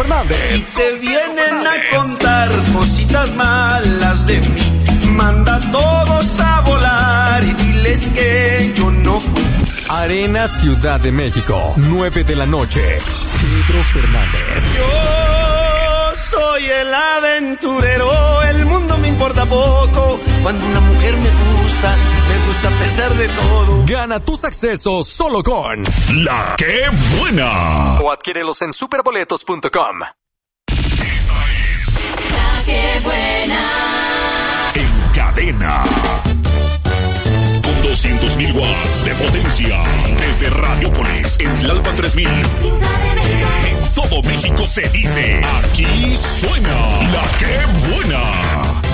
Fernández. Y te vienen a contar cositas malas de mí. Manda a todos a volar y diles que yo no fui. Arena Ciudad de México, 9 de la noche. Pedro Fernández. Yo soy el aventurero, el mundo me importa poco. Cuando una mujer me gusta a pesar de todo. Gana tus accesos solo con La Que Buena. O adquiérelos en superboletos.com. La Que Buena. En cadena. Con 200.000 watts de potencia. Desde Radiopolis, en Tlalpan 3000. En todo México se dice, aquí suena La Que Buena.